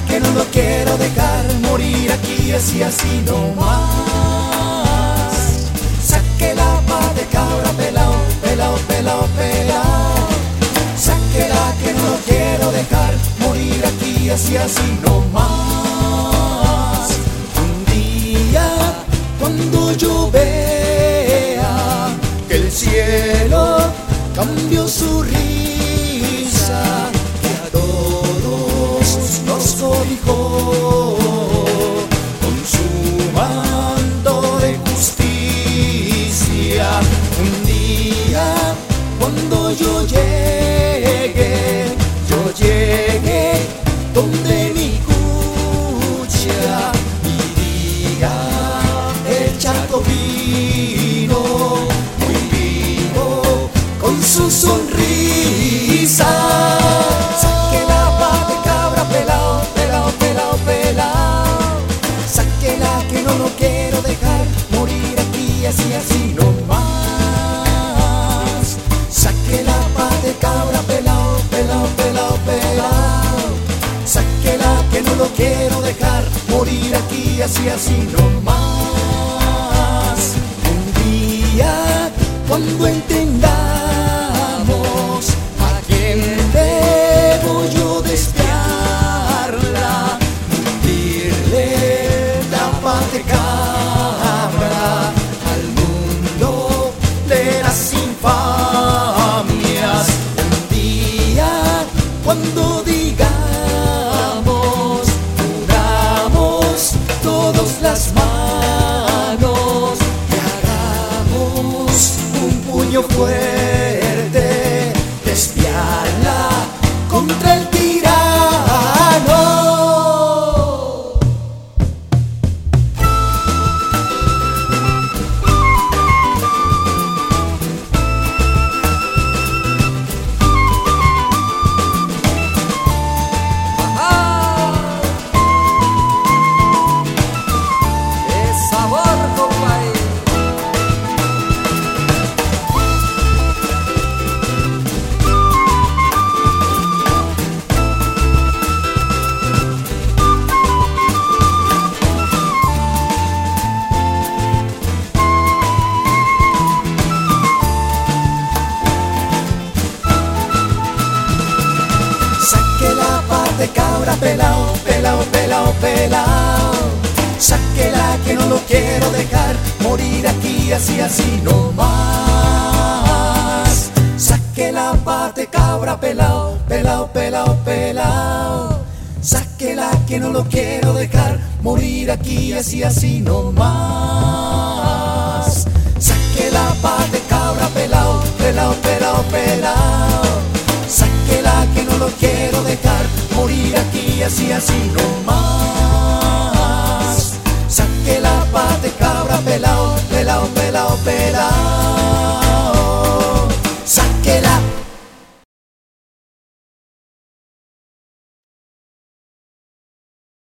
que no lo quiero dejar morir aquí así, así no más. Saque la pata de cabra, pelao, pelao, pelao, pelao. Sáquela que no lo quiero dejar morir aquí así, así no más. Un día cuando yo vea que el cielo cambió su risa, que a todos nos cobijó con su manto de justicia. Un día cuando yo llegué donde mi cucha y diga el chacovino muy vivo con su sonrisa. Saque la pata de cabra, pelao, pelao, pelao, pelao. Sáquela que no lo quiero dejar morir aquí así, así no más. Saque la pata de cabra, pelao, pelao, pelao, pelao. Sáquela que no lo quiero dejar morir aquí así, así no más. Un día cuando entendamos a quién debo yo despiarla, hundirle la pata de cabra al mundo de las infamias. Un día cuando digamos, unamos todos las manos y hagamos un puño fuerte, despiarla contra el tirano. De cabra, pelao, pelao, pelao, pelao. Sáquela que no lo quiero dejar morir aquí así, así no más. Saque la pata de cabra, pelao, pelao, pelao, pelao. Sáquela que no lo quiero dejar morir aquí así, así no más. Saque la pata de cabra, pelao, pelao, pelao, pelao. Sáquela que no lo quiero dejar morir aquí así, así no más. Saque la pata de cabra, pelao, pelao, pelao, pelao.